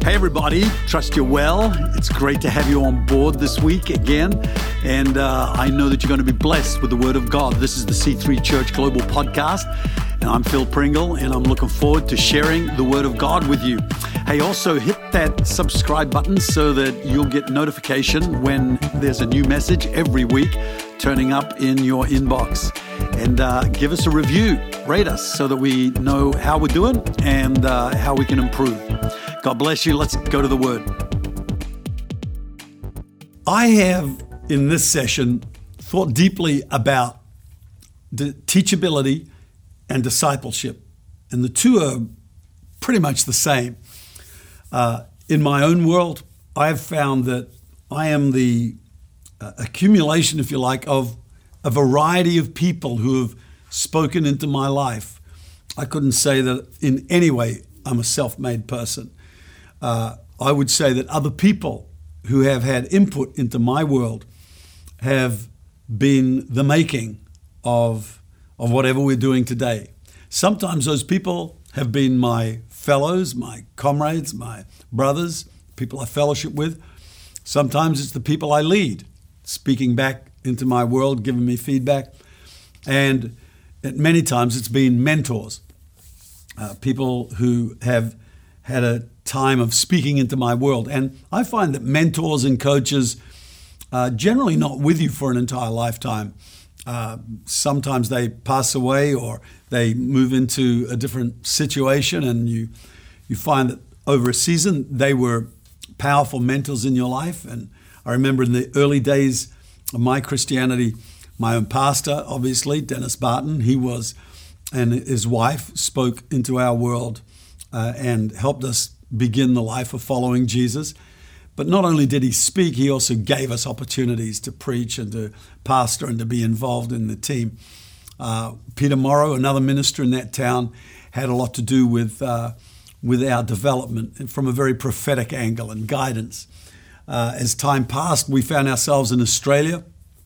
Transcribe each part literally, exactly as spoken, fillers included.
Hey everybody, trust you're well. It's great to have you on board this week again. And uh, I know that you're going to be blessed with the Word of God. This is the C three Church Global Podcast. And I'm Phil Pringle, and I'm looking forward to sharing the Word of God with you. Hey, also hit that subscribe button so that you'll get notification when there's a new message every week turning up in your inbox. And uh, give us a review, rate us so that we know how we're doing and uh, how we can improve. God bless you. Let's go to the Word. I have, in this session, thought deeply about the teachability and discipleship. And the two are pretty much the same. Uh, in my own world, I have found that I am the uh, accumulation, if you like, of a variety of people who have spoken into my life. I couldn't say that in any way I'm a self-made person. Uh, I would say that other people who have had input into my world have been the making of of whatever we're doing today. Sometimes those people have been my fellows, my comrades, my brothers, people I fellowship with. Sometimes it's the people I lead, speaking back into my world, giving me feedback. And many times it's been mentors, uh, people who have had a time of speaking into my world. And I find that mentors and coaches are generally not with you for an entire lifetime. Uh, sometimes they pass away or they move into a different situation, and you you find that over a season they were powerful mentors in your life. And I remember in the early days of my Christianity, my own pastor, obviously, Dennis Barton, he was, and his wife spoke into our world uh, and helped us begin the life of following Jesus. But not only did he speak, he also gave us opportunities to preach and to pastor and to be involved in the team. Uh, Peter Morrow, another minister in that town, had a lot to do with uh, with our development and from a very prophetic angle and guidance. Uh, as time passed, we found ourselves in Australia,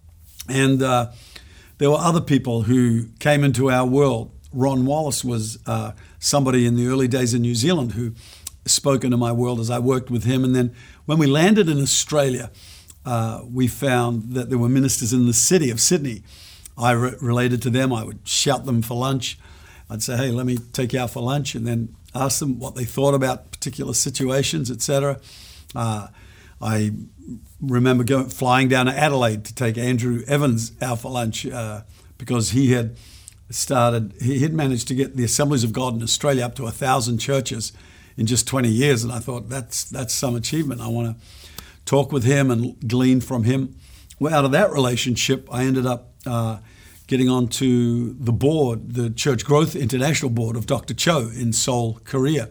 and uh, there were other people who came into our world. Ron Wallace was uh, somebody in the early days in New Zealand who spoke into my world as I worked with him. And then when we landed in Australia, uh, we found that there were ministers in the city of Sydney. I re- related to them. I would shout them for lunch. I'd say, hey, let me take you out for lunch, and then ask them what they thought about particular situations, et cetera. Uh, I remember going, flying down to Adelaide to take Andrew Evans out for lunch uh, because he had started, he had managed to get the Assemblies of God in Australia up to a thousand churches in just twenty years. And I thought, that's that's some achievement. I want to talk with him and glean from him. Well, out of that relationship, I ended up uh, getting onto the board, the Church Growth International Board of Doctor Cho in Seoul, Korea.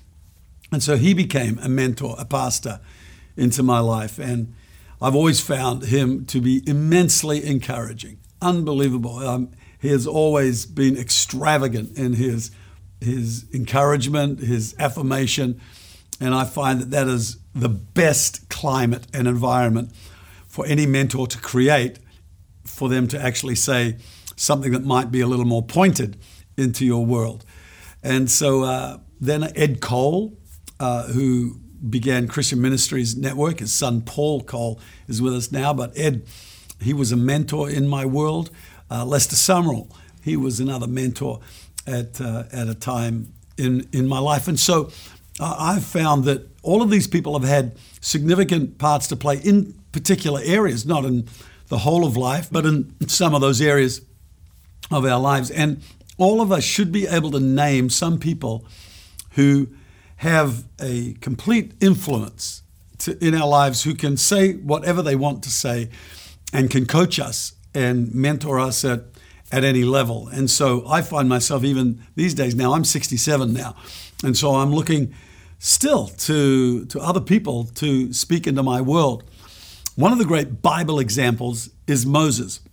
And so he became a mentor, a pastor into my life. And I've always found him to be immensely encouraging, unbelievable. Um, he has always been extravagant in his his encouragement, his affirmation, and I find that that is the best climate and environment for any mentor to create, for them to actually say something that might be a little more pointed into your world. And so uh, then Ed Cole, uh, who began Christian Ministries Network, his son Paul Cole is with us now, but Ed, he was a mentor in my world. Uh, Lester Summerall, he was another mentor at uh, at a time in, in my life. And so uh, I've found that all of these people have had significant parts to play in particular areas, not in the whole of life, but in some of those areas of our lives. And all of us should be able to name some people who have a complete influence to, in our lives, who can say whatever they want to say and can coach us and mentor us at at any level. And so I find myself even these days now, I'm sixty-seven now, and so I'm looking still to, to other people to speak into my world. One of the great Bible examples is Moses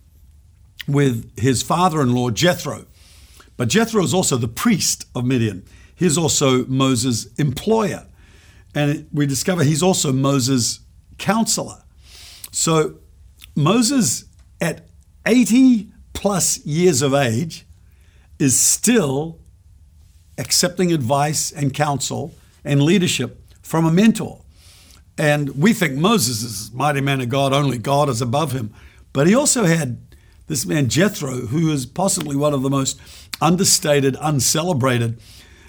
with his father-in-law Jethro. But Jethro is also the priest of Midian. He's also Moses' employer. And we discover he's also Moses' counselor. So Moses, at eighty plus years of age, is still accepting advice and counsel and leadership from a mentor. And we think Moses is a mighty man of God, only God is above him. But he also had this man Jethro, who is possibly one of the most understated, uncelebrated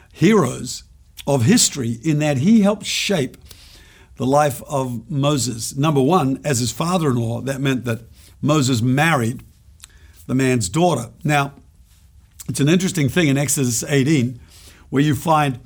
heroes of history, in that he helped shape the life of Moses. Number one, as his father-in-law, that meant that Moses married the man's daughter. Now, it's an interesting thing in Exodus eighteen, where you find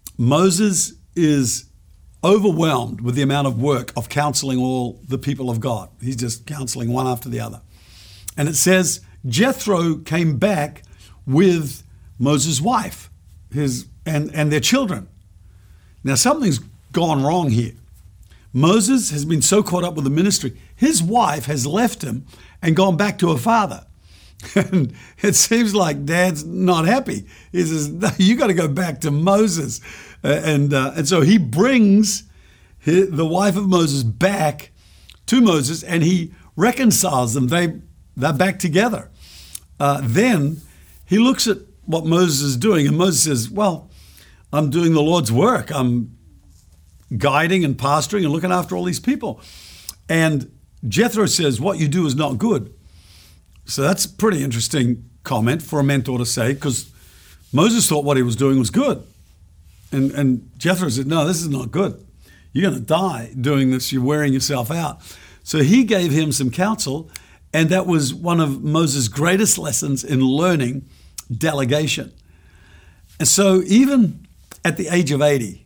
Moses is overwhelmed with the amount of work of counseling all the people of God. He's just counseling one after the other. And it says Jethro came back with Moses' wife, his and, and their children. Now, something's gone wrong here. Moses has been so caught up with the ministry, his wife has left him and gone back to her father. And it seems like Dad's not happy. He says, no, you got to go back to Moses. Uh, and uh, and so he brings his, the wife of Moses back to Moses, and he reconciles them. They, they're back together. Uh, then he looks at what Moses is doing, and Moses says, well, I'm doing the Lord's work. I'm guiding and pastoring and looking after all these people. And Jethro says, what you do is not good. So that's a pretty interesting comment for a mentor to say, because Moses thought what he was doing was good. And, and Jethro said, no, this is not good. You're going to die doing this. You're wearing yourself out. So he gave him some counsel, and that was one of Moses' greatest lessons in learning delegation. And so even at the age of eighty,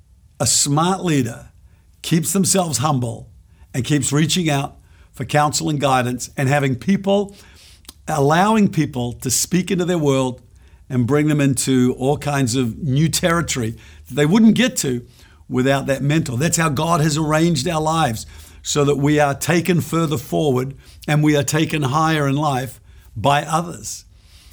a smart leader keeps themselves humble and keeps reaching out for counsel and guidance, and having people, allowing people to speak into their world and bring them into all kinds of new territory that they wouldn't get to without that mentor. That's how God has arranged our lives, so that we are taken further forward and we are taken higher in life by others.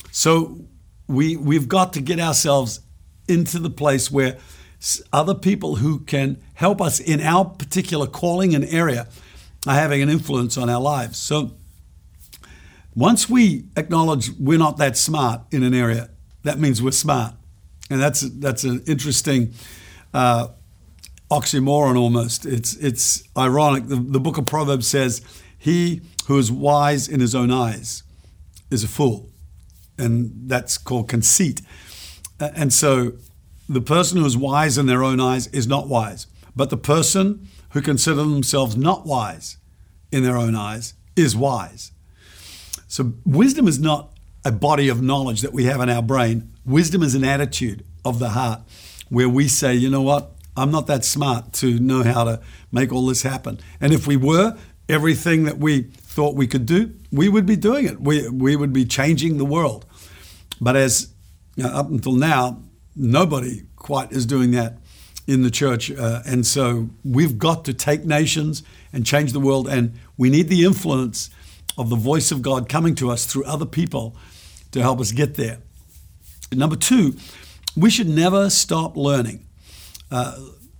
So we, we've got to get ourselves into the place where other people who can help us in our particular calling and area are having an influence on our lives. So once we acknowledge we're not that smart in an area, that means we're smart. And that's that's an interesting uh, oxymoron almost. It's it's ironic. The, the book of Proverbs says, he who is wise in his own eyes is a fool. And that's called conceit. And so the person who is wise in their own eyes is not wise. But the person who consider themselves not wise in their own eyes is wise. So wisdom is not a body of knowledge that we have in our brain. Wisdom is an attitude of the heart where we say, you know what, I'm not that smart to know how to make all this happen. And if we were, everything that we thought we could do, we would be doing it. We, we would be changing the world. But as you know, up until now, nobody quite is doing that in the church. Uh, and so we've got to take nations and change the world. And we need the influence of the voice of God coming to us through other people to help us get there. Number two, we should never stop learning. Uh,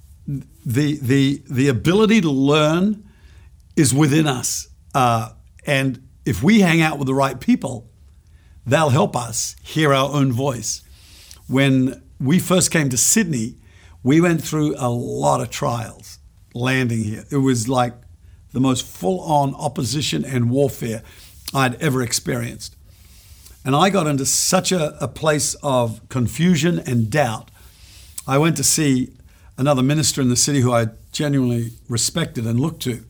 the, the, the ability to learn is within us. Uh, and if we hang out with the right people, they'll help us hear our own voice. When we first came to Sydney, we went through a lot of trials landing here. It was like the most full-on opposition and warfare I'd ever experienced. And I got into such a, a place of confusion and doubt. I went to see another minister in the city who I genuinely respected and looked to.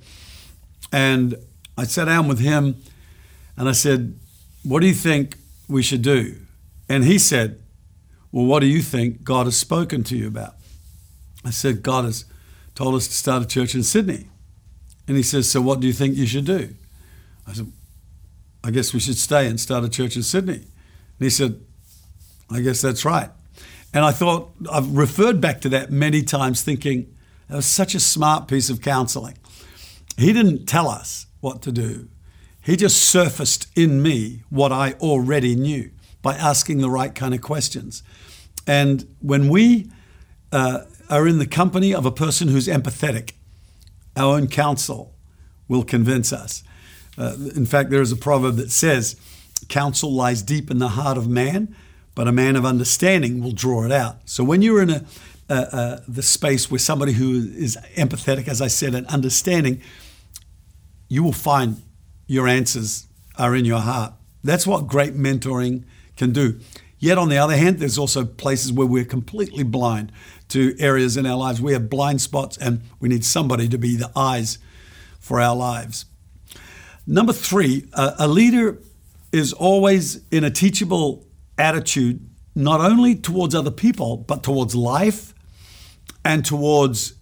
And I sat down with him and I said, what do you think we should do? And he said, well, what do you think God has spoken to you about? I said, God has told us to start a church in Sydney. And he says, so what do you think you should do? I said, I guess we should stay and start a church in Sydney. And he said, I guess that's right. And I thought, I've referred back to that many times thinking, that was such a smart piece of counseling. He didn't tell us what to do. He just surfaced in me what I already knew by asking the right kind of questions. And when we uh, are in the company of a person who's empathetic, our own counsel will convince us. Uh, in fact, there is a proverb that says, counsel lies deep in the heart of man, but a man of understanding will draw it out. So when you're in a, uh, uh, the space where somebody who is empathetic, as I said, and understanding, you will find your answers are in your heart. That's what great mentoring can do. Yet on the other hand, there's also places where we're completely blind to areas in our lives. We have blind spots and we need somebody to be the eyes for our lives. Number three, uh, a leader is always in a teachable attitude, not only towards other people, but towards life and towards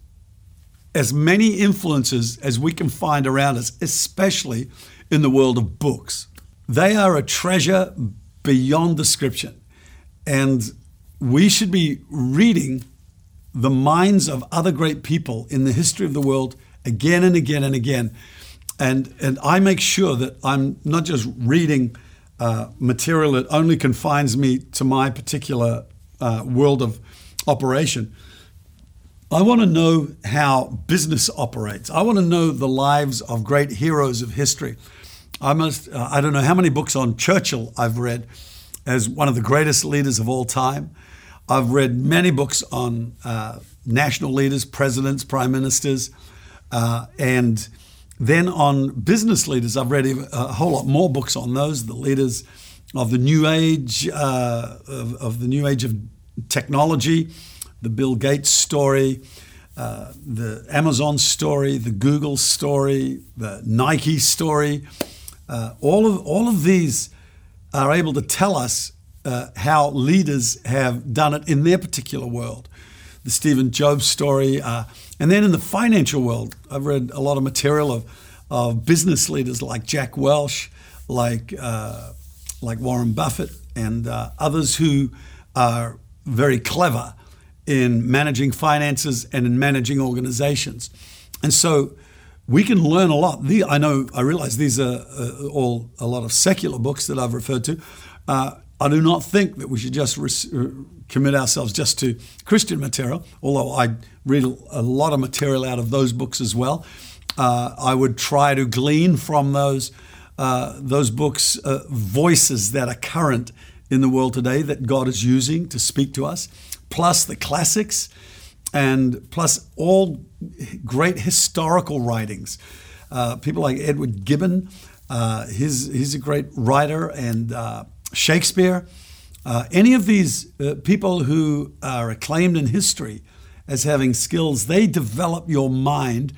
as many influences as we can find around us, especially in the world of books. They are a treasure beyond description. And we should be reading the minds of other great people in the history of the world again and again and again. And, and I make sure that I'm not just reading uh, material that only confines me to my particular uh, world of operation. I want to know how business operates. I want to know the lives of great heroes of history. I must, uh, I don't know how many books on Churchill I've read as one of the greatest leaders of all time. I've read many books on uh, national leaders, presidents, prime ministers, uh, and then on business leaders. I've read a whole lot more books on those, the leaders of the new age, uh, of, of the new age of technology, the Bill Gates story, uh, the Amazon story, the Google story, the Nike story. Uh, all of all of these are able to tell us uh, how leaders have done it in their particular world. The Stephen Jobs story, uh, and then in the financial world, I've read a lot of material of of business leaders like Jack Welch, like uh, like Warren Buffett, and uh, others who are very clever in managing finances and in managing organizations. And so we can learn a lot. The, I know, I realize these are uh, all a lot of secular books that I've referred to. Uh, I do not think that we should just re- commit ourselves just to Christian material, although I read a lot of material out of those books as well. Uh, I would try to glean from those uh, those books uh, voices that are current in the world today that God is using to speak to us, plus the classics, and plus all great historical writings. Uh, people like Edward Gibbon, uh, he's, he's a great writer, and uh, Shakespeare. Uh, any of these uh, people who are acclaimed in history as having skills, they develop your mind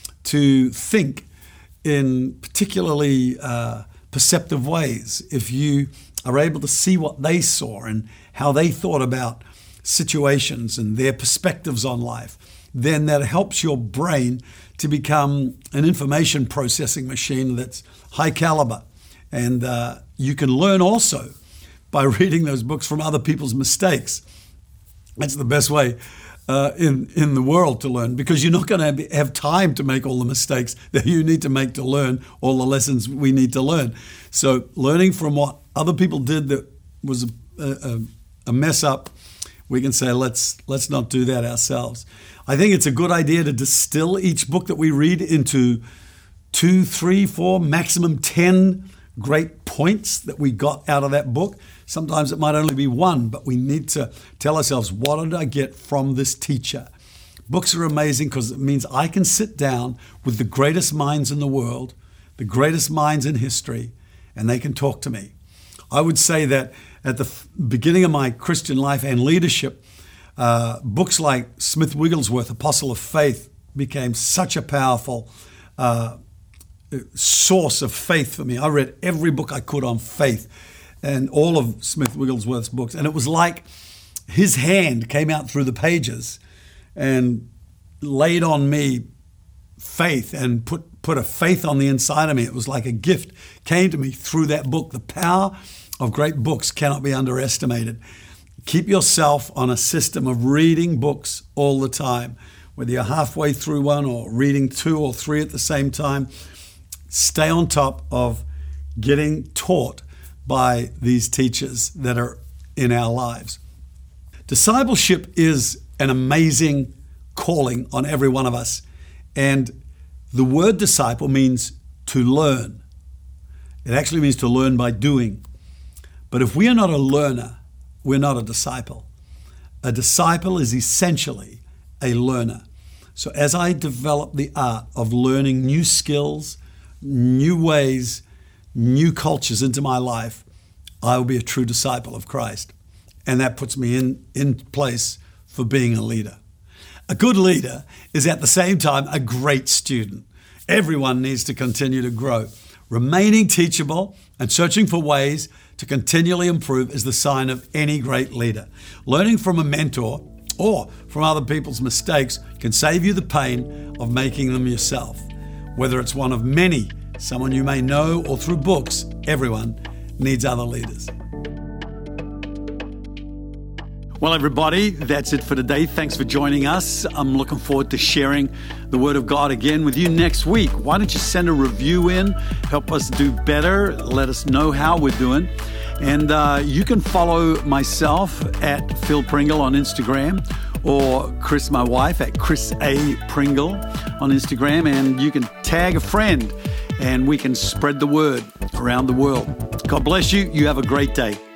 to think in particularly uh, perceptive ways. If you are able to see what they saw and how they thought about situations and their perspectives on life, then that helps your brain to become an information processing machine that's high caliber. And uh, you can learn also by reading those books from other people's mistakes. That's the best way uh, in, in the world to learn, because you're not going to have time to make all the mistakes that you need to make to learn all the lessons we need to learn. So learning from what other people did that was a, a, a mess up, we can say, let's let's not do that ourselves. I think it's a good idea to distill each book that we read into two, three, four, maximum ten great points that we got out of that book. Sometimes it might only be one, but we need to tell ourselves, what did I get from this teacher? Books are amazing because it means I can sit down with the greatest minds in the world, the greatest minds in history, and they can talk to me. I would say that at the f- beginning of my Christian life and leadership, uh, books like Smith Wigglesworth, Apostle of Faith, became such a powerful uh, source of faith for me. I read every book I could on faith and all of Smith Wigglesworth's books. And it was like his hand came out through the pages and laid on me faith and put, put a faith on the inside of me. It was like a gift came to me through that book. The power of great books cannot be underestimated. Keep yourself on a system of reading books all the time, whether you're halfway through one or reading two or three at the same time. Stay on top of getting taught by these teachers that are in our lives. Discipleship is an amazing calling on every one of us. And the word disciple means to learn. It actually means to learn by doing. But if we are not a learner, we're not a disciple. A disciple is essentially a learner. So as I develop the art of learning new skills, new ways, new cultures into my life, I will be a true disciple of Christ. And that puts me in, in place for being a leader. A good leader is at the same time a great student. Everyone needs to continue to grow. Remaining teachable and searching for ways to continually improve is the sign of any great leader. Learning from a mentor or from other people's mistakes can save you the pain of making them yourself. Whether it's one of many, someone you may know, or through books, everyone needs other leaders. Well, everybody, that's it for today. Thanks for joining us. I'm looking forward to sharing the Word of God again with you next week. Why don't you send a review in, help us do better, let us know how we're doing. And uh, you can follow myself at Phil Pringle on Instagram, or Chris, my wife, at Chris A. Pringle on Instagram. And you can tag a friend and we can spread the word around the world. God bless you. You have a great day.